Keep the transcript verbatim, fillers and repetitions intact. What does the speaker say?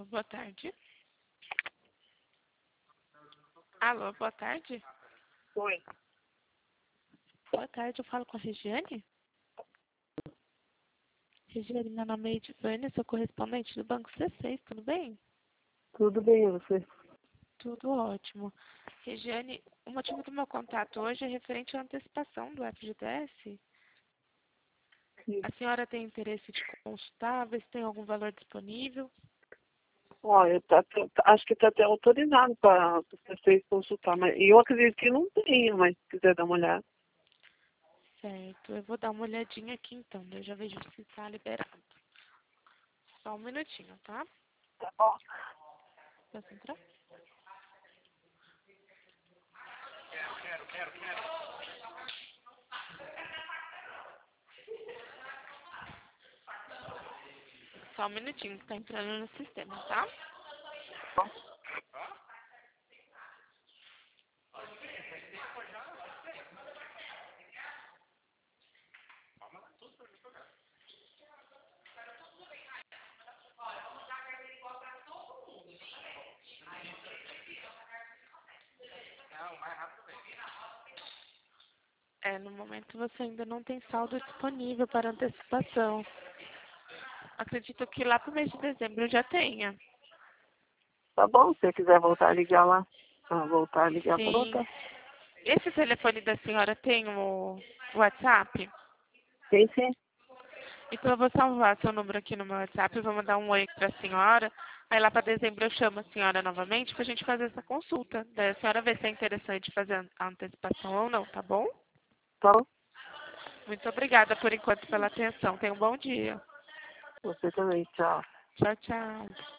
Boa tarde. Alô, boa tarde. Oi. Boa tarde, eu falo com a Regiane. Regiane, meu nome é Edivânia, sou correspondente do Banco C seis, tudo bem? Tudo bem, e você? Tudo ótimo. Regiane, o motivo do meu contato hoje é referente à antecipação do F G T S. Sim. A senhora tem interesse de consultar, ver se tem algum valor disponível? Olha, tá, tá- acho que está até autorizado para vocês consultar, mas eu acredito que não tenha, mas se quiser dar uma olhada. Certo, eu vou dar uma olhadinha aqui então, eu já vejo se está liberado. Só um minutinho, tá? Tá bom. Posso entrar? Só um minutinho que tá entrando no sistema, tá? É, no momento você ainda não tem saldo disponível para antecipação. Acredito que lá pro mês de dezembro já tenha. Tá bom, se você quiser voltar a ligar lá, ah, voltar a ligar para Sim. voltar. Esse telefone da senhora tem o WhatsApp? Tem sim. Então eu vou salvar seu número aqui no meu WhatsApp e vou mandar um oi para a senhora. Aí lá para dezembro eu chamo a senhora novamente para a gente fazer essa consulta. Daí a senhora vê se é interessante fazer a antecipação ou não, tá bom? Tá bom? Muito obrigada por enquanto pela atenção. Tenha um bom dia. Você também, tchau. Tchau, tchau.